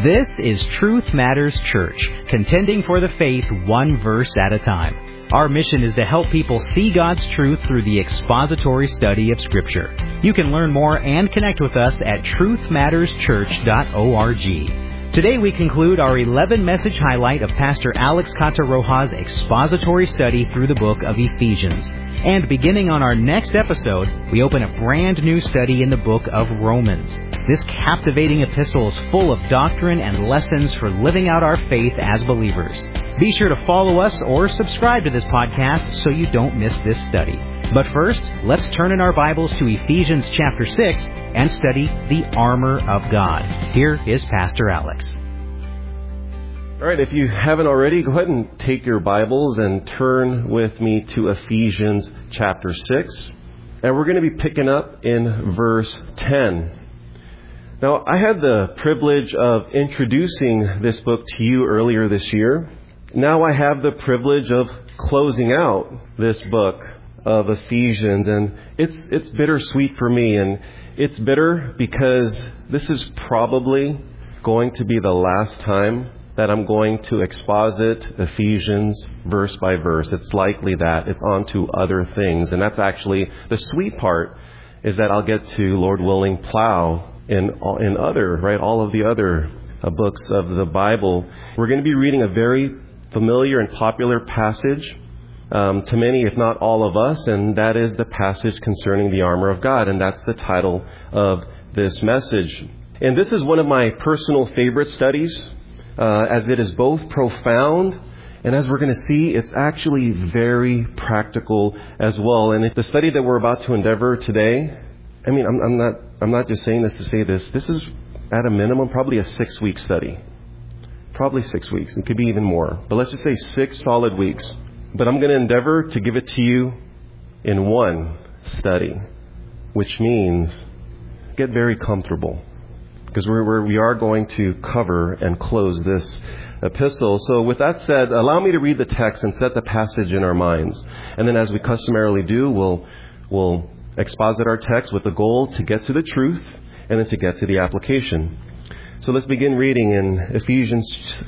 This is Truth Matters Church, contending for the faith one verse at a time. Our mission is to help people see God's truth through the expository study of Scripture. You can learn more and connect with us at truthmatterschurch.org. Today we conclude our 11-message highlight of Pastor Alex Cataroja's expository study through the book of Ephesians. And beginning on our next episode, we open a brand new study in the book of Romans. This captivating epistle is full of doctrine and lessons for living out our faith as believers. Be sure to follow us or subscribe to this podcast so you don't miss this study. But first, let's turn in our Bibles to Ephesians chapter 6 and study the armor of God. Here is Pastor Alex. All right, if you haven't already, go ahead and take your Bibles and turn with me to Ephesians chapter 6. And we're going to be picking up in verse 10. Now, I had the privilege of introducing this book to you earlier this year. Now I have the privilege of closing out this book of Ephesians, and it's bittersweet for me, and it's bitter because this is probably going to be the last time that I'm going to exposit Ephesians verse by verse. It's likely that it's on to other things, and that's actually the sweet part, is that I'll get to, Lord willing, plow in other, right, all of the other books of the Bible. We're going to be reading a very familiar and popular passage to many, if not all of us, and that is the passage concerning the armor of God, and that's the title of this message. And this is one of my personal favorite studies, as it is both profound, and as we're going to see, it's actually very practical as well. And the study that we're about to endeavor today, I mean, I'm not just saying this to say this. This is at a minimum probably a 6-week study. Probably 6 weeks. It could be even more. But let's just say 6 solid weeks. But I'm going to endeavor to give it to you in one study, which means get very comfortable, because we are going to cover and close this epistle. So with that said, allow me to read the text and set the passage in our minds. And then as we customarily do, we'll exposit our text with the goal to get to the truth and then to get to the application. So let's begin reading in Ephesians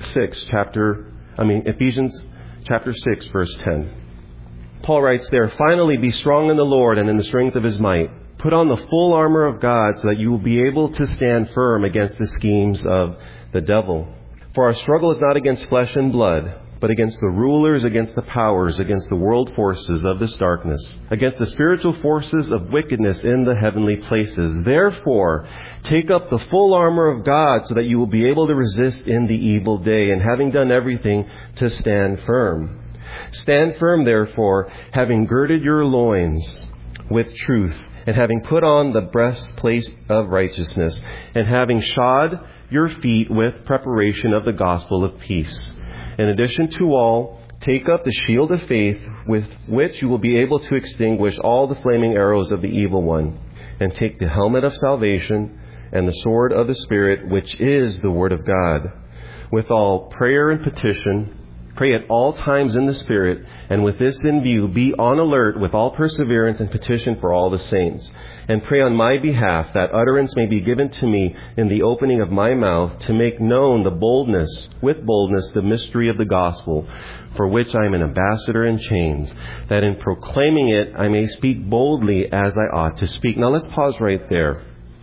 chapter 6, verse 10. Paul writes there, "Finally be strong in the Lord and in the strength of His might. Put on the full armor of God so that you will be able to stand firm against the schemes of the devil. For our struggle is not against flesh and blood, but against the rulers, against the powers, against the world forces of this darkness, against the spiritual forces of wickedness in the heavenly places. Therefore, take up the full armor of God so that you will be able to resist in the evil day, and having done everything, to stand firm. Stand firm, therefore, having girded your loins with truth, and having put on the breastplate of righteousness, and having shod your feet with preparation of the gospel of peace. In addition to all, take up the shield of faith with which you will be able to extinguish all the flaming arrows of the evil one. And take the helmet of salvation and the sword of the Spirit, which is the Word of God. With all prayer and petition, pray at all times in the Spirit, and with this in view, be on alert with all perseverance and petition for all the saints. And pray on my behalf that utterance may be given to me in the opening of my mouth to make known with boldness, the mystery of the gospel, for which I am an ambassador in chains, that in proclaiming it I may speak boldly as I ought to speak." Now let's pause right there.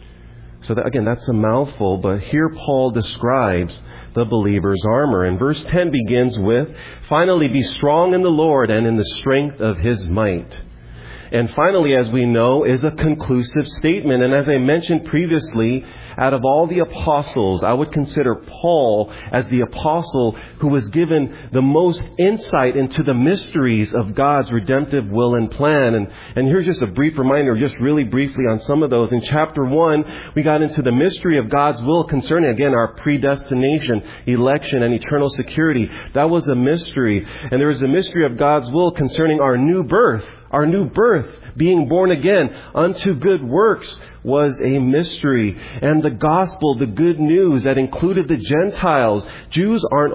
So that's a mouthful, but here Paul describes the believer's armor. And verse 10 begins with, "Finally be strong in the Lord and in the strength of His might." And finally, as we know, is a conclusive statement. And as I mentioned previously, out of all the apostles, I would consider Paul as the apostle who was given the most insight into the mysteries of God's redemptive will and plan. And here's just a brief reminder, just really briefly on some of those. In chapter 1, we got into the mystery of God's will concerning, again, our predestination, election, and eternal security. That was a mystery. And there was a mystery of God's will concerning our new birth, Our new birth, being born again unto good works, was a mystery. And the gospel, the good news that included the Gentiles. Jews aren't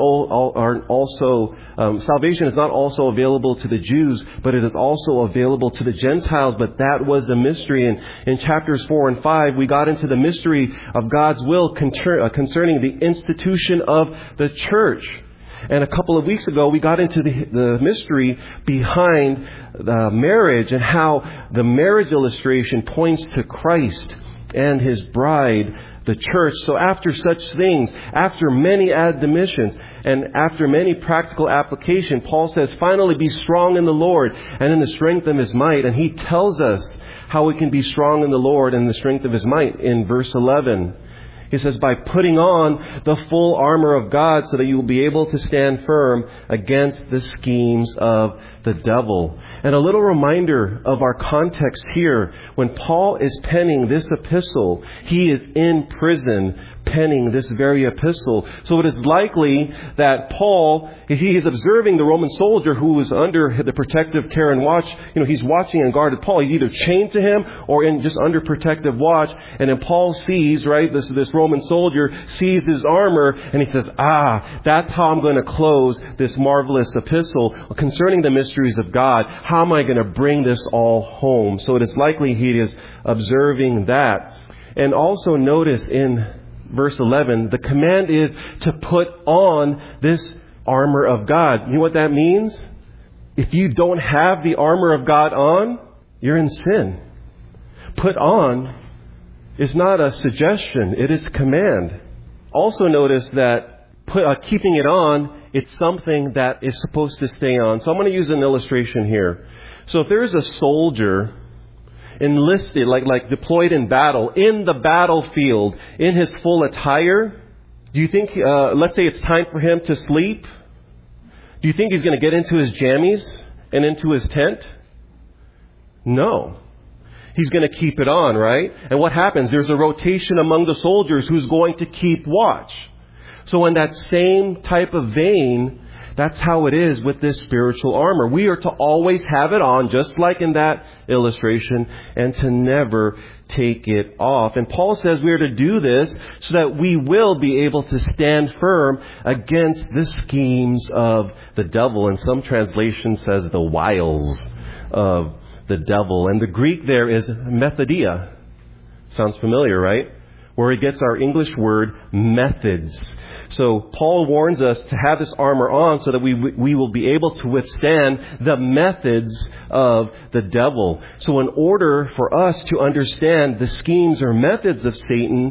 also, salvation is not also available to the Jews, but it is also available to the Gentiles. But that was a mystery. And in chapters 4 and 5, we got into the mystery of God's will concerning the institution of the church. And a couple of weeks ago, we got into the mystery behind the marriage and how the marriage illustration points to Christ and His bride, the church. So after such things, after many admonitions, and after many practical application, Paul says, finally be strong in the Lord and in the strength of His might. And he tells us how we can be strong in the Lord and the strength of His might in verse 11. He says, by putting on the full armor of God so that you will be able to stand firm against the schemes of the devil. And a little reminder of our context here. When Paul is penning this epistle, he is in prison penning this very epistle. So it is likely that Paul, if he is observing the Roman soldier who is under the protective care and watch, he's watching and guarded Paul. He's either chained to him or in just under protective watch. And then Paul sees, right, this Roman soldier sees his armor and he says, that's how I'm going to close this marvelous epistle concerning the mysteries of God. How am I going to bring this all home? So it is likely he is observing that. And also notice in verse 11, the command is to put on this armor of God. You know what that means? If you don't have the armor of God on, you're in sin. Put on is not a suggestion, it is a command. Also notice that keeping it on, it's something that is supposed to stay on. So I'm going to use an illustration here. So if there is a soldier enlisted, like deployed in battle, in the battlefield, in his full attire, do you think, let's say it's time for him to sleep, do you think he's going to get into his jammies and into his tent? No. He's going to keep it on, right? And what happens? There's a rotation among the soldiers who's going to keep watch. So in that same type of vein, that's how it is with this spiritual armor. We are to always have it on, just like in that illustration, and to never take it off. And Paul says we are to do this so that we will be able to stand firm against the schemes of the devil. And some translation says the wiles of the devil. And the Greek there is methodia. Sounds familiar, right? Where it gets our English word methods. So Paul warns us to have this armor on so that we will be able to withstand the methods of the devil. So in order for us to understand the schemes or methods of Satan,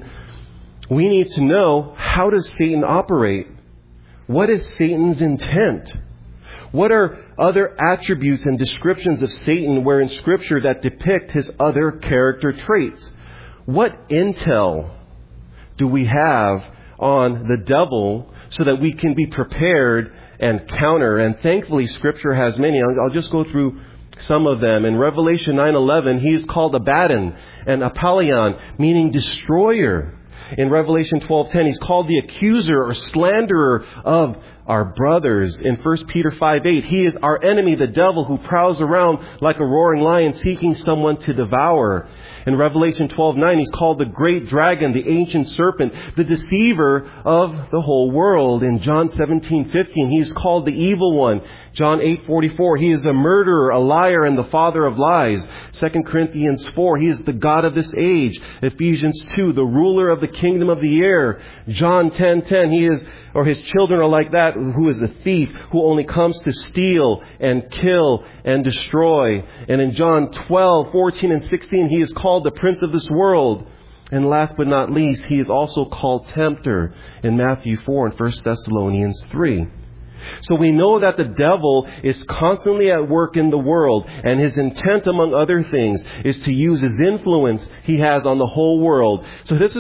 we need to know, how does Satan operate? What is Satan's intent? What are other attributes and descriptions of Satan where in Scripture that depict his other character traits? What intel do we have on the devil so that we can be prepared and counter? And thankfully, Scripture has many. I'll just go through some of them. In Revelation 9:11, he is called Abaddon and Apollyon, meaning destroyer. In Revelation 12:10, he's called the accuser or slanderer of our brothers. In 1 Peter 5:8, he is our enemy, the devil, who prowls around like a roaring lion seeking someone to devour. In Revelation 12:9, he's called the great dragon, the ancient serpent, the deceiver of the whole world. In John 17:15, he's called the evil one. John 8:44, he is a murderer, a liar, and the father of lies. 2 Corinthians 4, he is the god of this age. Ephesians 2, the ruler of the kingdom of the air. John 10:10, he is, or his children are like that, who is a thief, who only comes to steal and kill and destroy. And in John 12:14 and 16, he is called the prince of this world. And last but not least, he is also called tempter in Matthew 4 and 1 Thessalonians 3. So we know that the devil is constantly at work in the world, and his intent, among other things, is to use his influence he has on the whole world. So this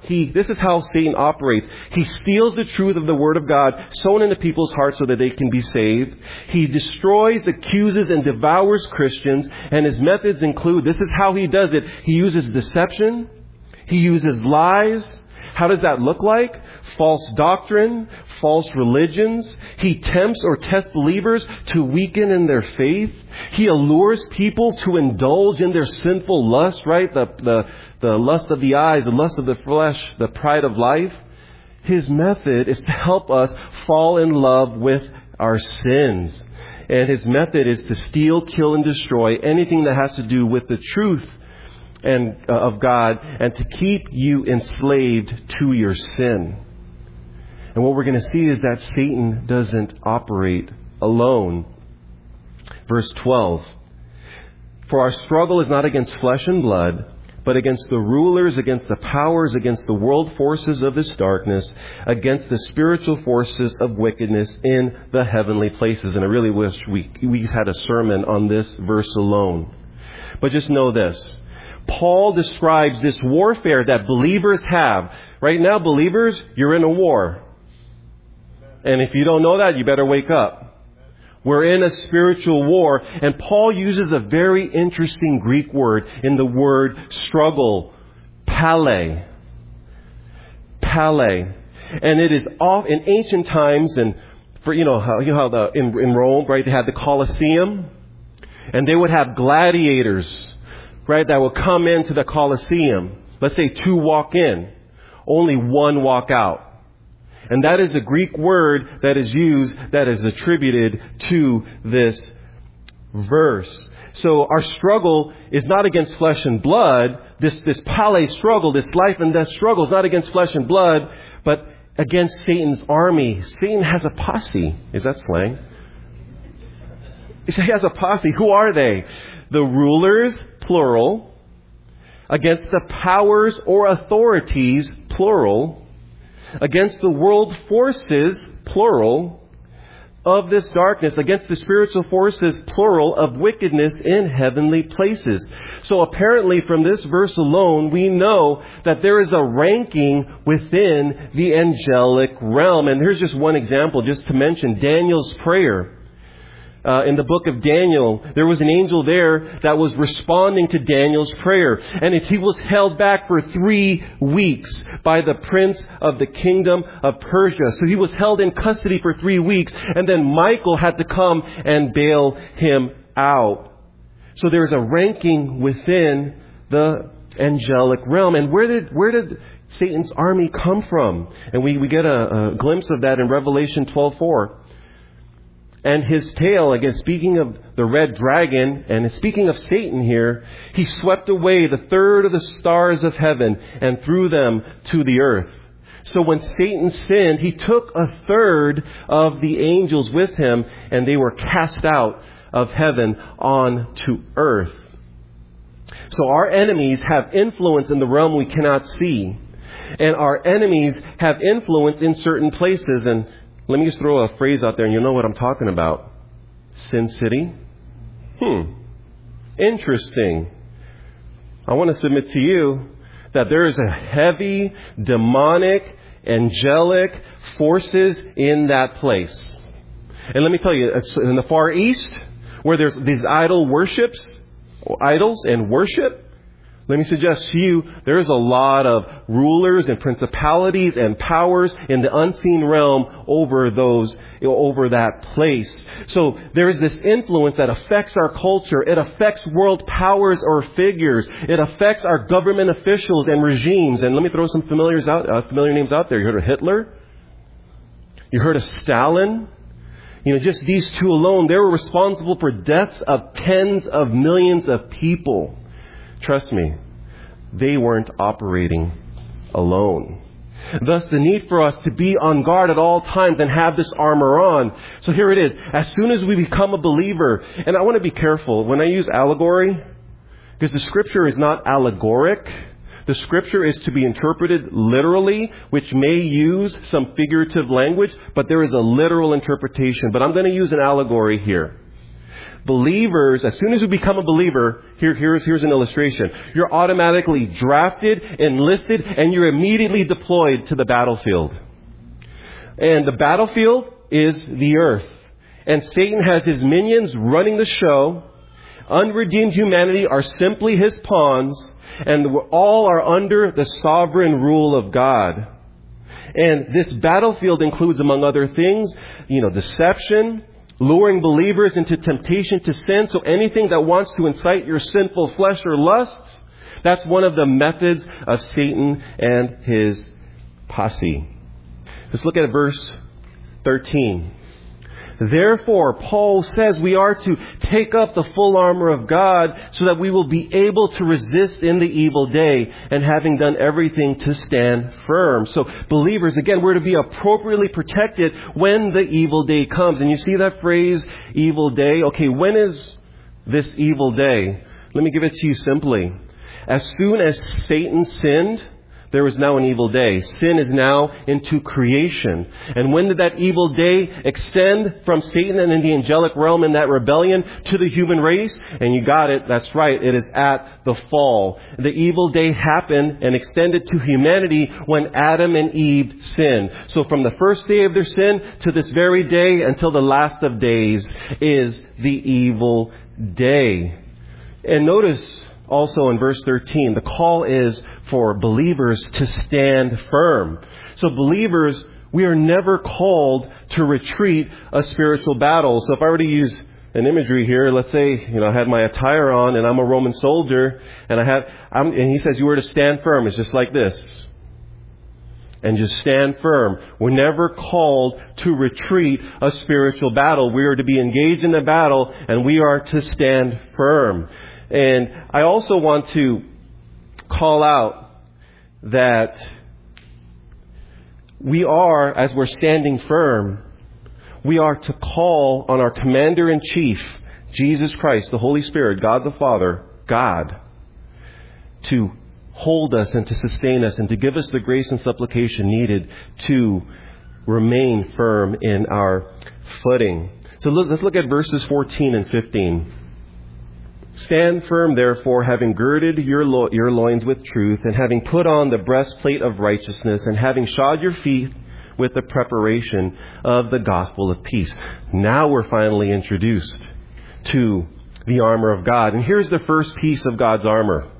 is how Satan operates. He steals the truth of the Word of God sown into people's hearts so that they can be saved. He destroys, accuses, and devours Christians, and his methods include, this is how he does it. He uses deception. He uses lies. How does that look like? False doctrine, false religions. He tempts or tests believers to weaken in their faith. He allures people to indulge in their sinful lust, right? The lust of the eyes, the lust of the flesh, the pride of life. His method is to help us fall in love with our sins. And his method is to steal, kill, and destroy anything that has to do with the truth of God, and to keep you enslaved to your sin. And what we're going to see is that Satan doesn't operate alone. Verse 12. For our struggle is not against flesh and blood, but against the rulers, against the powers, against the world forces of this darkness, against the spiritual forces of wickedness in the heavenly places. And I really wish we had a sermon on this verse alone. But just know this. Paul describes this warfare that believers have. Right now, believers, you're in a war. And if you don't know that, you better wake up. We're in a spiritual war. And Paul uses a very interesting Greek word in the word struggle. Pale. Pale. And it is off in ancient times, and for in Rome, right, they had the Colosseum. And they would have gladiators, right, that will come into the Colosseum. Let's say 2 walk in. Only 1 walk out. And that is the Greek word that is used, that is attributed to this verse. So our struggle is not against flesh and blood. This pale struggle, this life and death struggle is not against flesh and blood, but against Satan's army. Satan has a posse. Is that slang? He has a posse. Who are they? The rulers, plural, against the powers or authorities, plural, against the world forces, plural, of this darkness, against the spiritual forces, plural, of wickedness in heavenly places. So apparently from this verse alone, we know that there is a ranking within the angelic realm. And here's just one example, just to mention Daniel's prayer. In the book of Daniel, there was an angel there that was responding to Daniel's prayer. And he was held back for 3 weeks by the prince of the kingdom of Persia. So he was held in custody for 3 weeks. And then Michael had to come and bail him out. So there's a ranking within the angelic realm. And where did Satan's army come from? And we get a glimpse of that in Revelation 12:4. And his tail, again, speaking of the red dragon, and speaking of Satan here, he swept away the 1/3 of the stars of heaven and threw them to the earth. So when Satan sinned, he took 1/3 of the angels with him, and they were cast out of heaven onto earth. So our enemies have influence in the realm we cannot see. And our enemies have influence in certain places. And let me just throw a phrase out there and you'll know what I'm talking about. Sin City. Interesting. I want to submit to you that there is a heavy, demonic, angelic forces in that place. And let me tell you, in the Far East, where there's these idols and worship, let me suggest to you, there's a lot of rulers and principalities and powers in the unseen realm over that place. So there's this influence that affects our culture. It affects world powers or figures. It affects our government officials and regimes. And let me throw some familiar names out there. You heard of Hitler? You heard of Stalin? Just these 2 alone, they were responsible for deaths of tens of millions of people. Trust me, they weren't operating alone. Thus, the need for us to be on guard at all times and have this armor on. So here it is. As soon as we become a believer, and I want to be careful when I use allegory, because the Scripture is not allegoric. The Scripture is to be interpreted literally, which may use some figurative language, but there is a literal interpretation. But I'm going to use an allegory here. Believers, as soon as you become a believer, here's an illustration. You're automatically drafted, enlisted, and you're immediately deployed to the battlefield. And the battlefield is the earth. And Satan has his minions running the show Unredeemed humanity are simply His pawns, and all are under the sovereign rule of God. And this battlefield includes, among other things, deception, luring believers into temptation to sin. So anything that wants to incite your sinful flesh or lusts, that's one of the methods of Satan and his posse. Let's look at verse 13. Therefore, Paul says we are to take up the full armor of God so that we will be able to resist in the evil day, and having done everything to stand firm. So believers, again, we're to be appropriately protected when the evil day comes. And you see that phrase, evil day? Okay, when is this evil day? Let me give it to you simply. As soon as Satan sinned, there is now an evil day. Sin is now into creation. And when did that evil day extend from Satan and in the angelic realm in that rebellion to the human race? And you got it. That's right. It is at the fall. The evil day happened and extended to humanity when Adam and Eve sinned. So from the first day of their sin to this very day until the last of days is the evil day. And notice also in verse 13, the call is for believers to stand firm. So believers, we are never called to retreat a spiritual battle. So if I were to use an imagery here, let's say, I had my attire on and I'm a Roman soldier and he says you were to stand firm. It's just like this. And just stand firm. We're never called to retreat a spiritual battle. We are to be engaged in the battle and we are to stand firm. And I also want to call out that we are, as we're standing firm, we are to call on our Commander-in-Chief, Jesus Christ, the Holy Spirit, God the Father, God, to hold us and to sustain us and to give us the grace and supplication needed to remain firm in our footing. So let's look at verses 14 and 15. Stand firm, therefore, having girded your loins with truth, and having put on the breastplate of righteousness, and having shod your feet with the preparation of the gospel of peace. Now we're finally introduced to the armor of God. And here's the first piece of God's armor: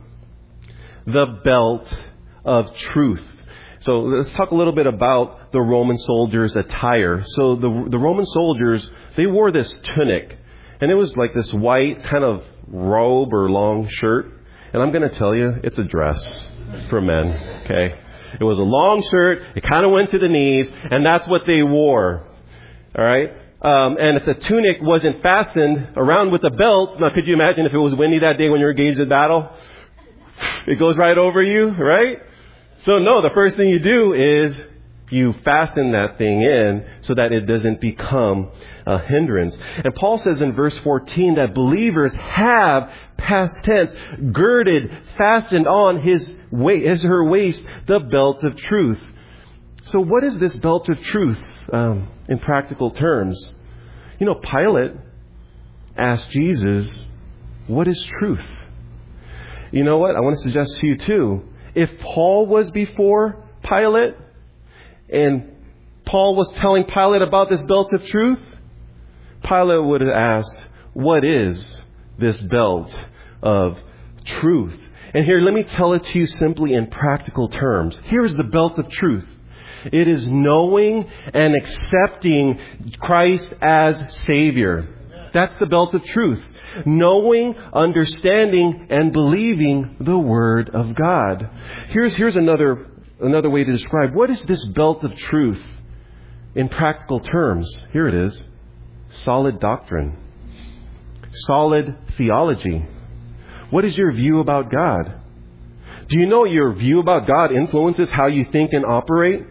the belt of truth. So let's talk a little bit about the Roman soldiers' attire. So the Roman soldiers, they wore this tunic. And it was like this white kind of robe or long shirt. And I'm going to tell you, it's a dress for men. Okay? It was a long shirt. It kind of went to the knees. And that's what they wore. All right? And if the tunic wasn't fastened around with a belt, now could you imagine if it was windy that day when you're engaged in battle? It goes right over you, right? So no, the first thing you do is you fasten that thing in so that it doesn't become a hindrance. And Paul says in verse 14 that believers have, past tense, girded, fastened on her waist, the belt of truth. So what is this belt of truth in practical terms? Pilate asked Jesus, what is truth? You know what? I want to suggest to you too, if Paul was before Pilate, and Paul was telling Pilate about this belt of truth, Pilate would have asked, what is this belt of truth? And here, let me tell it to you simply in practical terms. Here's the belt of truth. It is knowing and accepting Christ as Savior. That's the belt of truth. Knowing, understanding, and believing the Word of God. Here's another way to describe what is this belt of truth in practical terms. Here it is. Solid doctrine. Solid theology. What is your view about God? Do you know your view about God influences how you think and operate?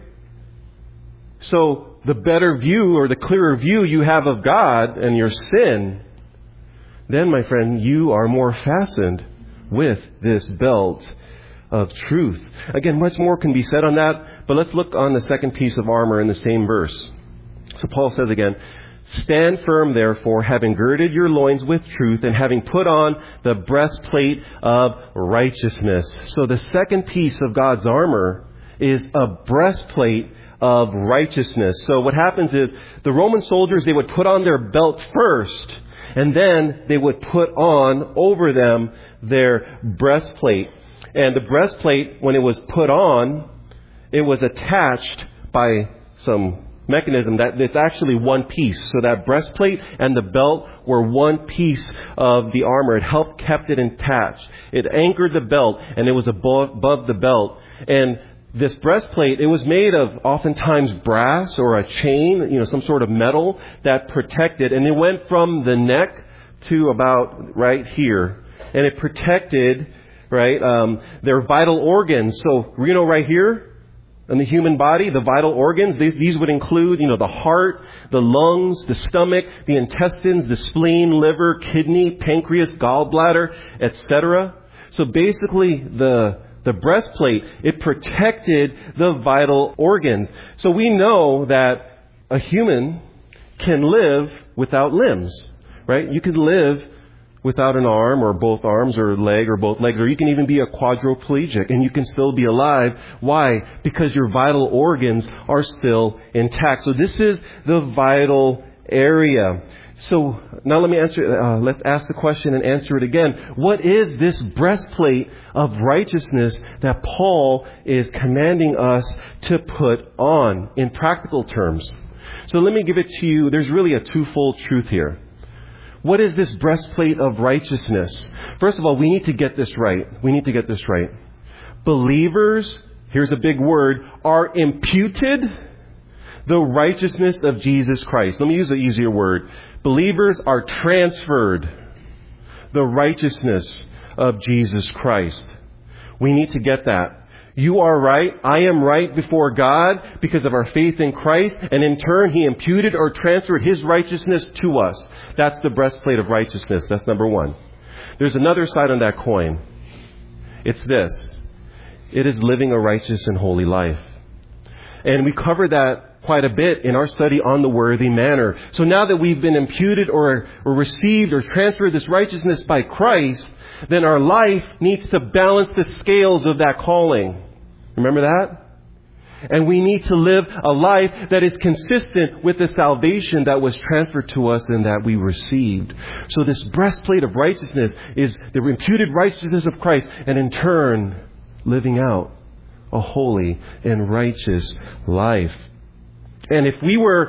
So the better view or the clearer view you have of God and your sin, then, my friend, you are more fastened with this belt of truth. Again, much more can be said on that, but let's look on the second piece of armor in the same verse. So Paul says again, stand firm, therefore, having girded your loins with truth, and having put on the breastplate of righteousness. So the second piece of God's armor is a breastplate of righteousness. So what happens is the Roman soldiers, they would put on their belt first, And then they would put on over them their breastplate. And the breastplate, when it was put on, it was attached by some mechanism that it's actually one piece. So that breastplate and the belt were one piece of the armor. It helped kept it attached. It anchored the belt, and it was above the belt. And this breastplate, it was made of oftentimes brass or a chain, some sort of metal that protected. And it went from the neck to about right here. And it protected, their vital organs. So, right here in the human body, the vital organs, these would include, the heart, the lungs, the stomach, the intestines, the spleen, liver, kidney, pancreas, gallbladder, etc. So basically, the breastplate, it protected the vital organs. So we know that a human can live without limbs, right? You can live without an arm or both arms or a leg or both legs, or you can even be a quadriplegic and you can still be alive. Why? Because your vital organs are still intact. So this is the vital area. So now let's ask the question and answer it again. What is this breastplate of righteousness that Paul is commanding us to put on in practical terms? So let me give it to you. There's really a twofold truth here. What is this breastplate of righteousness? First of all, we need to get this right. Believers, here's a big word, are imputed the righteousness of Jesus Christ. Let me use an easier word. Believers are transferred the righteousness of Jesus Christ. We need to get that. You are right. I am right before God because of our faith in Christ. And in turn, He imputed or transferred His righteousness to us. That's the breastplate of righteousness. That's number one. There's another side on that coin. It's this. It is living a righteous and holy life. And we covered that quite a bit in our study on the worthy manner. So now that we've been imputed or received or transferred this righteousness by Christ, then our life needs to balance the scales of that calling. Remember that? And we need to live a life that is consistent with the salvation that was transferred to us and that we received. So this breastplate of righteousness is the imputed righteousness of Christ, and in turn, living out a holy and righteous life. And if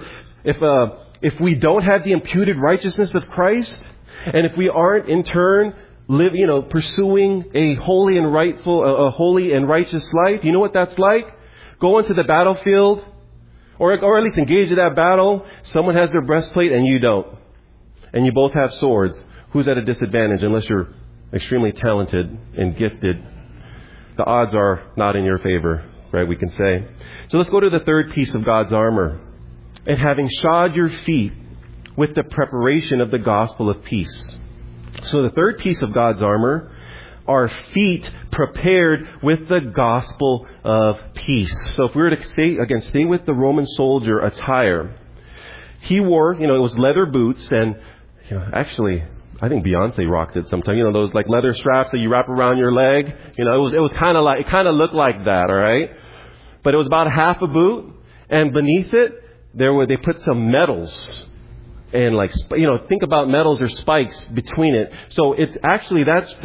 we don't have the imputed righteousness of Christ, and if we aren't in turn pursuing a holy and righteous life, you know what that's like? Go into the battlefield, or at least engage in that battle. Someone has their breastplate and you don't. And you both have swords. Who's at a disadvantage unless you're extremely talented and gifted? The odds are not in your favor, right, we can say. So let's go to the third piece of God's armor. And having shod your feet with the preparation of the gospel of peace. So the third piece of God's armor, our feet prepared with the gospel of peace. So if we were to stay with the Roman soldier attire, he wore, it was leather boots, and actually, I think Beyonce rocked it sometimes. Those like leather straps that you wrap around your leg. It was kind of looked like that, all right? But it was about half a boot, and beneath it, they put some metals. And think about metals or spikes between it. So it's actually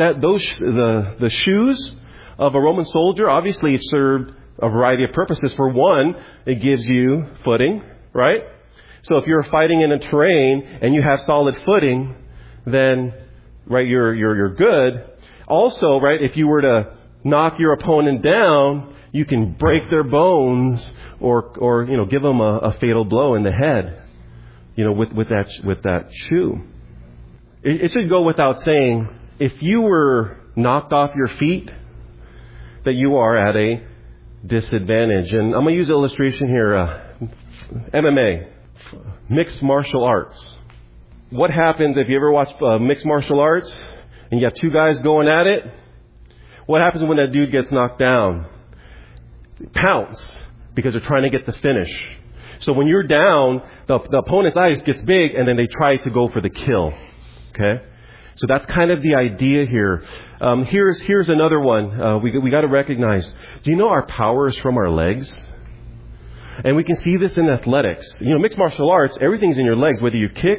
the shoes of a Roman soldier. Obviously, it served a variety of purposes. For one, it gives you footing, right? So if you're fighting in a terrain and you have solid footing, then you're good. Also, right, if you were to knock your opponent down, you can break their bones or give them a fatal blow in the head. With that shoe. It should go without saying, if you were knocked off your feet, that you are at a disadvantage. And I'm going to use an illustration here. MMA, mixed martial arts. What happens if you ever watch mixed martial arts and you have two guys going at it? What happens when that dude gets knocked down? They pounce because they're trying to get the finish. So when you're down, the opponent's eyes gets big, and then they try to go for the kill. Okay, so that's kind of the idea here. Here's another one. We got to recognize. Do you know our power is from our legs? And we can see this in athletics. Mixed martial arts, everything's in your legs. Whether you kick,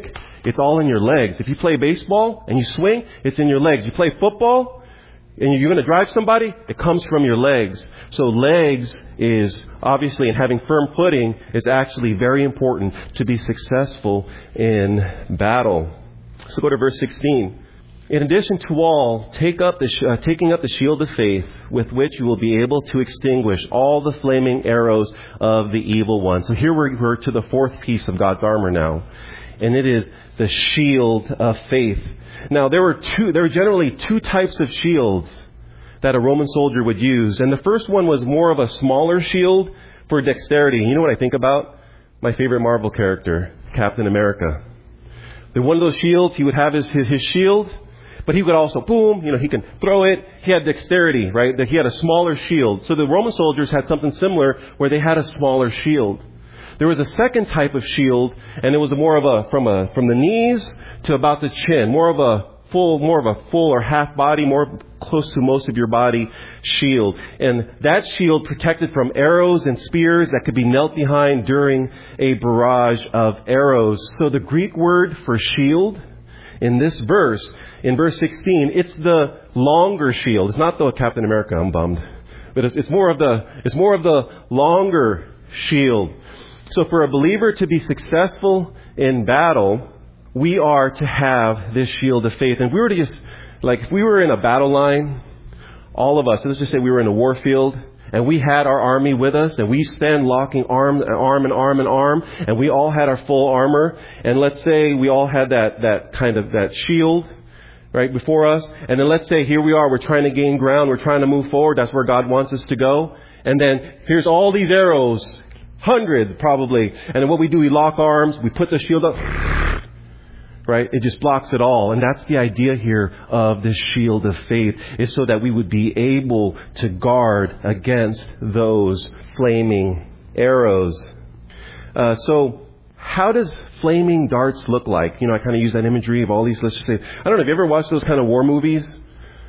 it's all in your legs. If you play baseball and you swing, it's in your legs. You play football and you're going to drive somebody, it comes from your legs. So legs is obviously, and having firm footing is actually very important to be successful in battle. So go to verse 16. In addition to all, taking up the shield of faith, with which you will be able to extinguish all the flaming arrows of the evil one. So here we're to the fourth piece of God's armor now, and it is the shield of faith. Now there were generally two types of shields that a Roman soldier would use, and the first one was more of a smaller shield for dexterity. You know what I think about? My favorite Marvel character, Captain America. One of those shields, he would have his shield, but he could also, he can throw it. He had dexterity, right? That he had a smaller shield. So the Roman soldiers had something similar where they had a smaller shield. There was a second type of shield, and it was more of from the knees to about the chin, more of a full or half body, more close to most of your body shield. And that shield protected from arrows and spears that could be knelt behind during a barrage of arrows. So the Greek word for shield in this verse, in verse 16, it's the longer shield. It's not the Captain America, I'm bummed. But it's more of the longer shield. So for a believer to be successful in battle, we are to have this shield of faith. And we were to just, if we were in a battle line, all of us, let's just say we were in a war field, and we had our army with us, and we stand locking arm in arm, and we all had our full armor, and let's say we all had that shield right before us, and then let's say here we are, we're trying to gain ground, we're trying to move forward, that's where God wants us to go, and then here's all these arrows, hundreds probably, and then what we do, we lock arms, we put the shield up, right? It just blocks it all. And that's the idea here of this shield of faith, is so that we would be able to guard against those flaming arrows. So how does flaming darts look like? I kind of use that imagery of all these, let's just say, I don't know, have you ever watched those kind of war movies?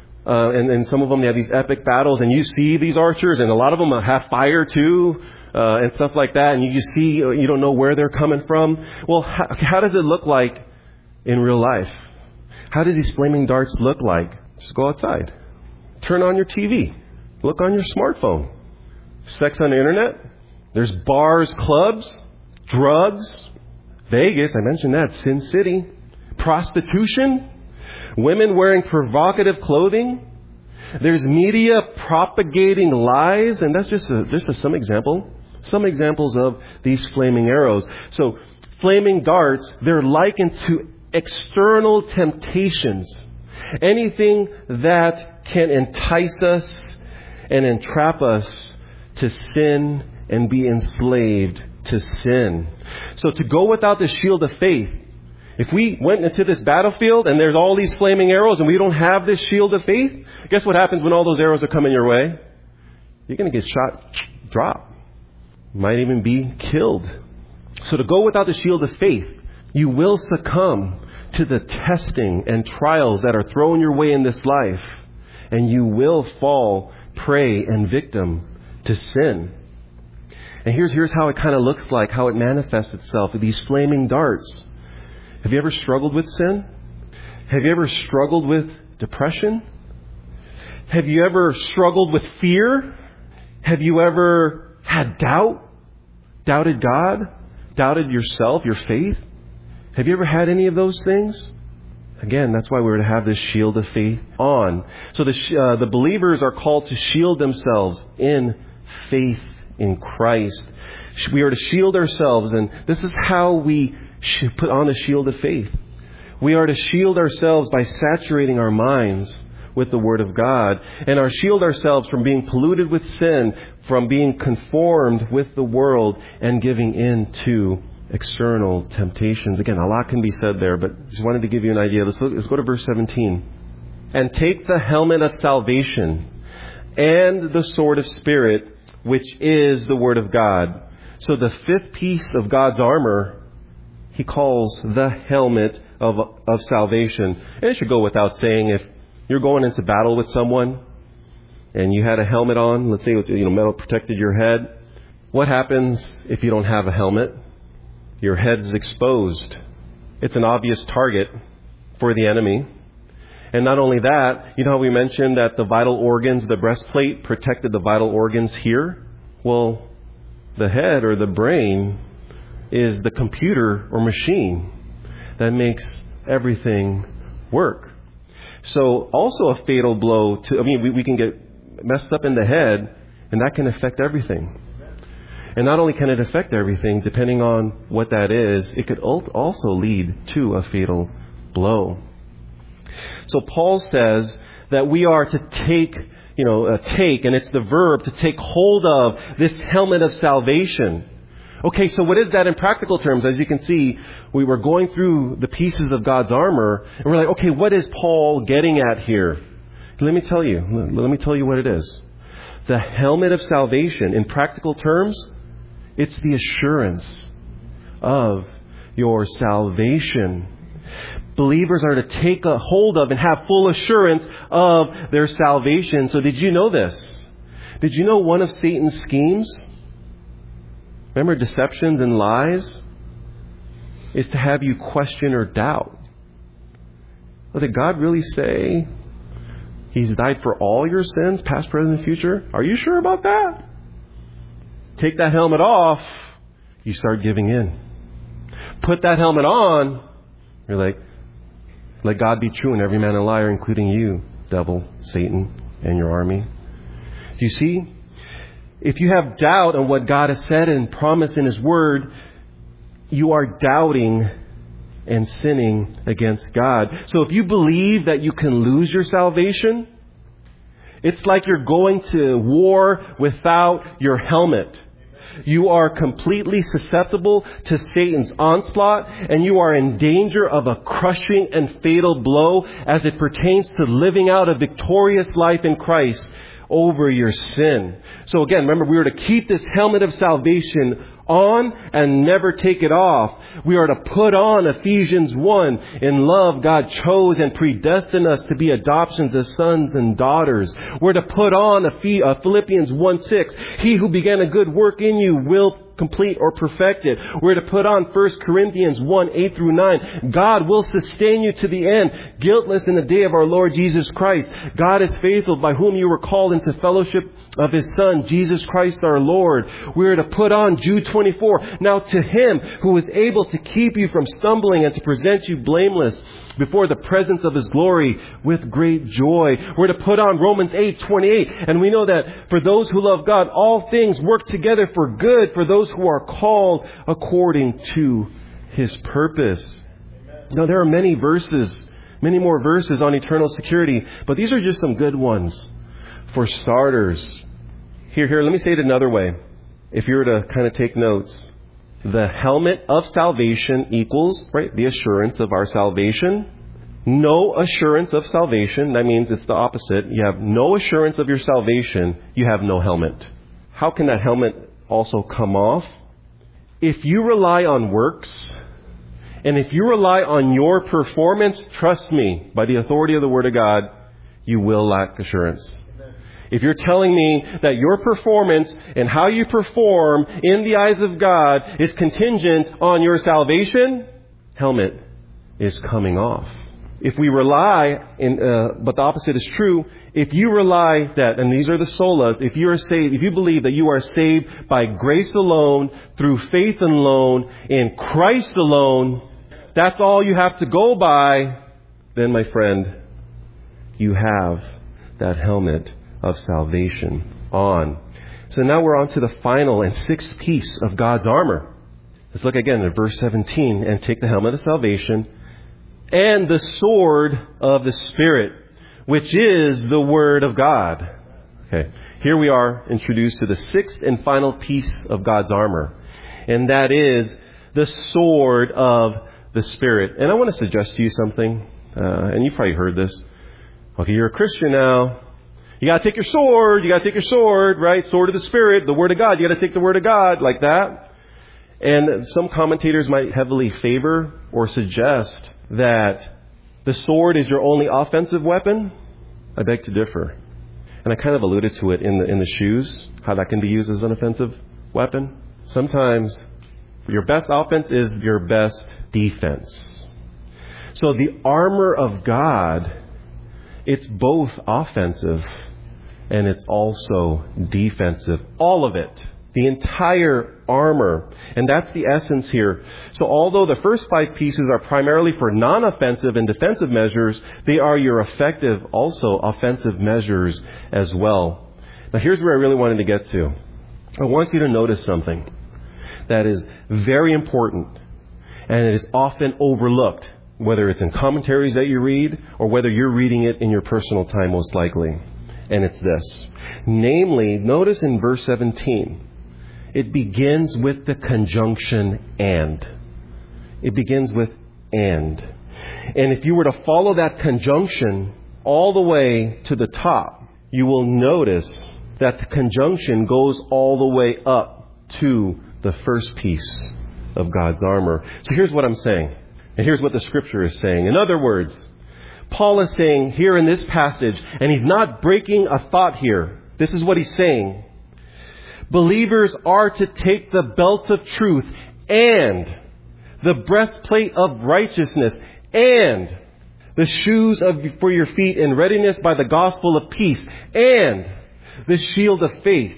And some of them, they have these epic battles, and you see these archers, and a lot of them have fire too, and stuff like that, and you just see, you don't know where they're coming from. Well, how does it look like in real life? How do these flaming darts look like? Just go outside. Turn on your TV. Look on your smartphone. Sex on the internet. There's bars, clubs, drugs. Vegas, I mentioned that. Sin City. Prostitution. Women wearing provocative clothing. There's media propagating lies. And that's just some example. Some examples of these flaming arrows. So flaming darts, they're likened to external temptations. Anything that can entice us and entrap us to sin and be enslaved to sin. So to go without the shield of faith, if we went into this battlefield and there's all these flaming arrows and we don't have this shield of faith, guess what happens when all those arrows are coming your way? You're going to get shot, drop. Might even be killed. So to go without the shield of faith, you will succumb to the testing and trials that are thrown your way in this life. And you will fall prey and victim to sin. And here's how it kind of looks like, how it manifests itself. These flaming darts. Have you ever struggled with sin? Have you ever struggled with depression? Have you ever struggled with fear? Have you ever had doubt? Doubted God? Doubted yourself, your faith? Have you ever had any of those things? Again, that's why we're to have this shield of faith on. So the believers are called to shield themselves in faith in Christ. We are to shield ourselves, and this is how we should put on the shield of faith. We are to shield ourselves by saturating our minds with the Word of God, and shield ourselves from being polluted with sin, from being conformed with the world, and giving in to external temptations. Again, a lot can be said there, but just wanted to give you an idea. Let's go to verse 17. And take the helmet of salvation and the sword of Spirit, which is the Word of God. So the fifth piece of God's armor, he calls the helmet of salvation. And it should go without saying, if you're going into battle with someone and you had a helmet on, let's say it was, metal protected your head. What happens if you don't have a helmet? Your head's exposed. It's an obvious target for the enemy. And not only that, you know how we mentioned that the vital organs, the breastplate protected the vital organs here? Well, the head or the brain is the computer or machine that makes everything work. So also a fatal blow we can get messed up in the head, and that can affect everything. And not only can it affect everything, depending on what that is, it could also lead to a fatal blow. So Paul says that we are to take, and it's the verb to take hold of this helmet of salvation. Okay, so what is that in practical terms? As you can see, we were going through the pieces of God's armor, and we're like, okay, what is Paul getting at here? Let me tell you what it is. The helmet of salvation, in practical terms, it's the assurance of your salvation. Believers are to take a hold of and have full assurance of their salvation. So did you know this? Did you know one of Satan's schemes? Remember, deceptions and lies is to have you question or doubt. Well, did God really say He's died for all your sins, past, present, and future? Are you sure about that? Take that helmet off, you start giving in. Put that helmet on, you're like, let God be true and every man a liar, including you, devil, Satan, and your army. Do you see? If you have doubt on what God has said and promised in His Word, you are doubting and sinning against God. So if you believe that you can lose your salvation, it's like you're going to war without your helmet. You are completely susceptible to Satan's onslaught, and you are in danger of a crushing and fatal blow as it pertains to living out a victorious life in Christ over your sin. So again, remember, we are to keep this helmet of salvation on and never take it off. We are to put on Ephesians 1. In love, God chose and predestined us to be adoptions as sons and daughters. We're to put on Philippians 1:6. He who began a good work in you will complete or perfect it. We're to put on 1 Corinthians 1:8 through 9. God will sustain you to the end, guiltless in the day of our Lord Jesus Christ. God is faithful, by whom you were called into fellowship of His Son, Jesus Christ our Lord. We're to put on Jude 24. Now to Him who is able to keep you from stumbling and to present you blameless before the presence of His glory with great joy. We're to put on Romans 8:28. And we know that for those who love God, all things work together for good for those who are called according to His purpose. Now there are many more verses on eternal security, but these are just some good ones. For starters, here, let me say it another way. If you were to kind of take notes, the helmet of salvation equals, right, the assurance of our salvation. No assurance of salvation, that means it's the opposite. You have no assurance of your salvation, you have no helmet. How can that helmet also come off? If you rely on works, and if you rely on your performance, trust me, by the authority of the Word of God, you will lack assurance. If you're telling me that your performance and how you perform in the eyes of God is contingent on your salvation, helmet is coming off. If we rely, but the opposite is true, if you rely that, and these are the solas, if you are saved, if you believe that you are saved by grace alone, through faith alone, in Christ alone, that's all you have to go by, then my friend, you have that helmet of salvation on. So now we're on to the final and sixth piece of God's armor. Let's look again at verse 17. And take the helmet of salvation and the sword of the Spirit, which is the Word of God. Okay, here we are introduced to the sixth and final piece of God's armor. And that is the sword of the Spirit. And I want to suggest to you something. And you've probably heard this. Okay, you're a Christian now. You got to take your sword. You got to take your sword, right? Sword of the Spirit, the Word of God. You got to take the Word of God like that. And some commentators might heavily favor or suggest that the sword is your only offensive weapon. I beg to differ. And I kind of alluded to it in the shoes, how that can be used as an offensive weapon. Sometimes your best offense is your best defense. So the armor of God, it's both offensive and it's also defensive. All of it. The entire armor. And that's the essence here. So although the first 5 pieces are primarily for non-offensive and defensive measures, they are your effective, also offensive measures as well. Now here's where I really wanted to get to. I want you to notice something that is very important and it is often overlooked, whether it's in commentaries that you read or whether you're reading it in your personal time most likely. And it's this. Namely, notice in verse 17, it begins with the conjunction and. It begins with and. And if you were to follow that conjunction all the way to the top, you will notice that the conjunction goes all the way up to the first piece of God's armor. So here's what I'm saying. And here's what the Scripture is saying. In other words, Paul is saying here in this passage, and he's not breaking a thought here. This is what he's saying. Believers are to take the belt of truth and the breastplate of righteousness and the shoes for your feet in readiness by the gospel of peace and the shield of faith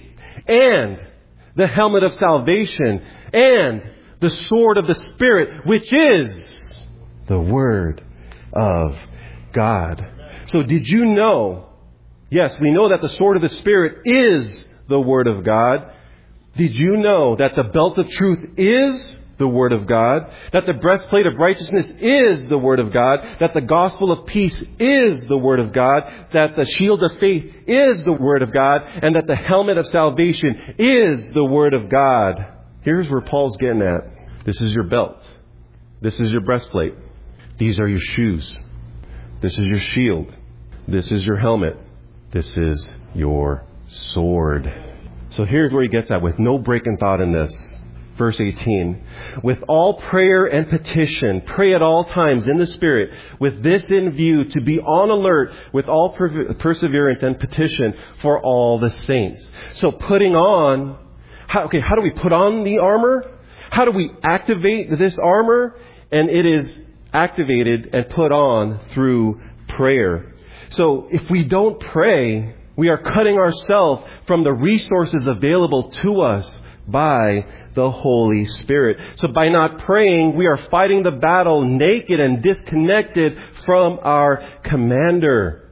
and the helmet of salvation and the sword of the Spirit, which is the Word of God. So did you know? Yes, we know that the sword of the Spirit is the Word of God. Did you know that the belt of truth is the Word of God? That the breastplate of righteousness is the Word of God? That the gospel of peace is the Word of God? That the shield of faith is the Word of God? And that the helmet of salvation is the Word of God? Here's where Paul's getting at. This is your belt. This is your breastplate. These are your shoes. This is your shield. This is your helmet. This is your sword. So here's where he gets at with no break in thought in this. Verse 18. With all prayer and petition, pray at all times in the Spirit, with this in view, to be on alert with all perseverance and petition for all the saints. So putting on, how do we put on the armor? How do we activate this armor? And it is activated and put on through prayer. So if we don't pray, we are cutting ourselves from the resources available to us by the Holy Spirit. So by not praying, we are fighting the battle naked and disconnected from our commander.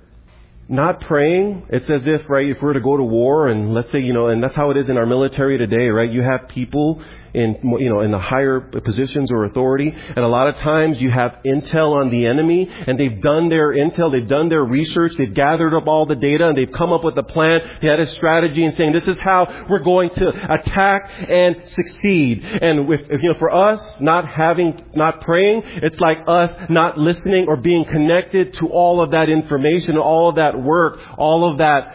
Not praying, it's as if, right, if we're to go to war and let's say, and that's how it is in our military today, right? You have people in the higher positions or authority, and a lot of times you have intel on the enemy, and they've done their intel, they've done their research, they've gathered up all the data, and they've come up with a plan. They had a strategy and saying, this is how we're going to attack and succeed. And for us, not praying, it's like us not listening or being connected to all of that information, all of that work, all of that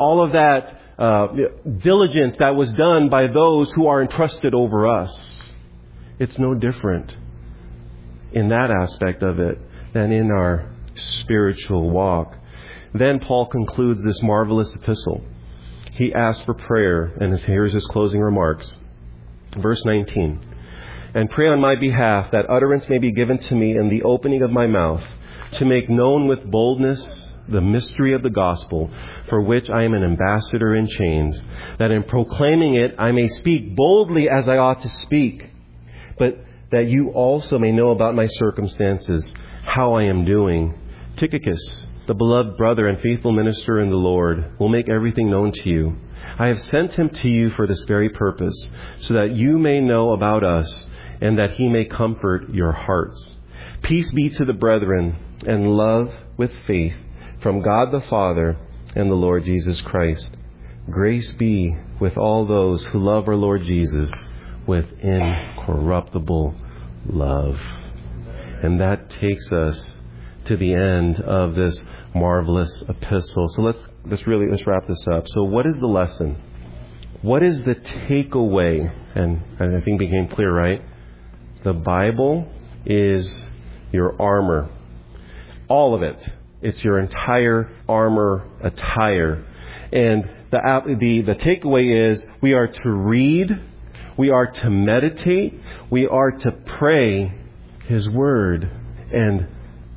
diligence that was done by those who are entrusted over us. It's no different in that aspect of it than in our spiritual walk. Then Paul concludes this marvelous epistle. He asks for prayer, and here's his closing remarks. Verse 19. And pray on my behalf that utterance may be given to me in the opening of my mouth, to make known with boldness the mystery of the gospel, for which I am an ambassador in chains, that in proclaiming it I may speak boldly as I ought to speak, but that you also may know about my circumstances, how I am doing. Tychicus, the beloved brother and faithful minister in the Lord, will make everything known to you. I have sent him to you for this very purpose, so that you may know about us, and that he may comfort your hearts. Peace be to the brethren, and love with faith, from God the Father and the Lord Jesus Christ. Grace be with all those who love our Lord Jesus with incorruptible love. And that takes us to the end of this marvelous epistle. So let's wrap this up. So what is the lesson? What is the takeaway? And I think it became clear, right? The Bible is your armor. All of it. It's your entire armor attire. And the takeaway is we are to read, we are to meditate, we are to pray His Word. And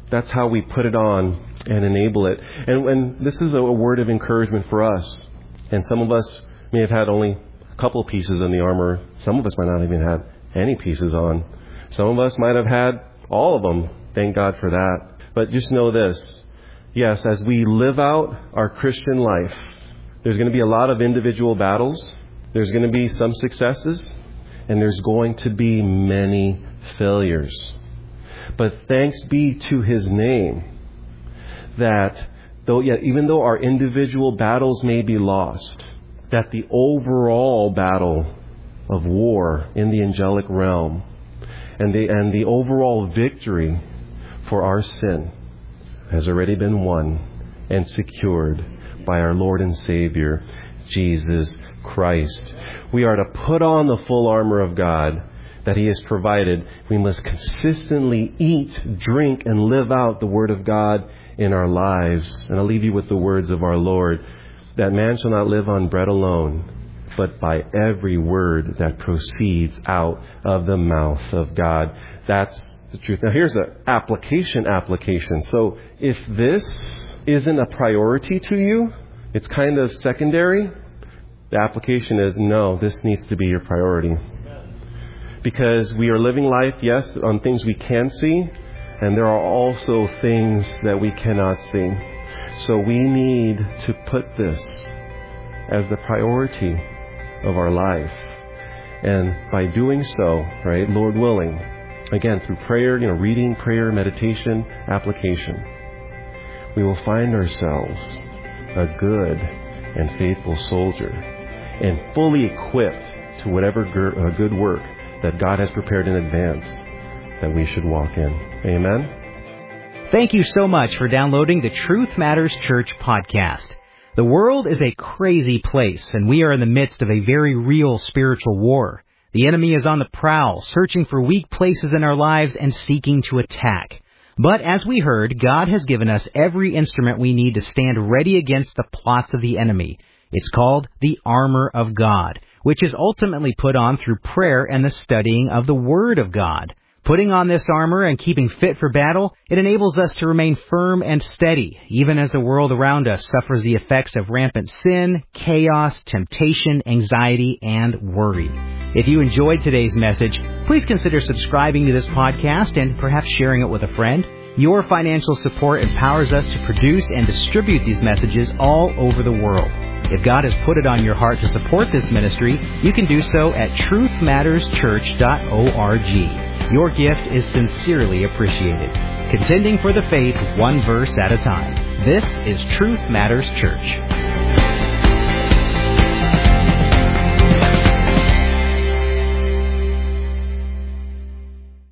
That's how we put it on and enable it. And this is a word of encouragement for us. And some of us may have had only a couple pieces in the armor. Some of us might not even have any pieces on. Some of us might have had all of them. Thank God for that. But just know this. Yes, as we live out our Christian life, there's going to be a lot of individual battles. There's going to be some successes. And there's going to be many failures. But thanks be to His name that even though our individual battles may be lost, that the overall battle of war in the angelic realm and the overall victory for our sin has already been won and secured by our Lord and Savior, Jesus Christ. We are to put on the full armor of God that He has provided. We must consistently eat, drink, and live out the Word of God in our lives. And I'll leave you with the words of our Lord, that man shall not live on bread alone, but by every word that proceeds out of the mouth of God. That's the truth. Now here's the application. So if this isn't a priority to you, it's kind of secondary. The application is, no, this needs to be your priority. Because we are living life, yes, on things we can see, and there are also things that we cannot see. So we need to put this as the priority of our life. And by doing so, right, Lord willing, again, through prayer, reading, prayer, meditation, application, we will find ourselves a good and faithful soldier and fully equipped to whatever good work that God has prepared in advance that we should walk in. Amen? Thank you so much for downloading the Truth Matters Church podcast. The world is a crazy place, and we are in the midst of a very real spiritual war. The enemy is on the prowl, searching for weak places in our lives and seeking to attack. But as we heard, God has given us every instrument we need to stand ready against the plots of the enemy. It's called the armor of God, which is ultimately put on through prayer and the studying of the Word of God. Putting on this armor and keeping fit for battle, it enables us to remain firm and steady, even as the world around us suffers the effects of rampant sin, chaos, temptation, anxiety, and worry. If you enjoyed today's message, please consider subscribing to this podcast and perhaps sharing it with a friend. Your financial support empowers us to produce and distribute these messages all over the world. If God has put it on your heart to support this ministry, you can do so at truthmatterschurch.org. Your gift is sincerely appreciated. Contending for the faith one verse at a time. This is Truth Matters Church.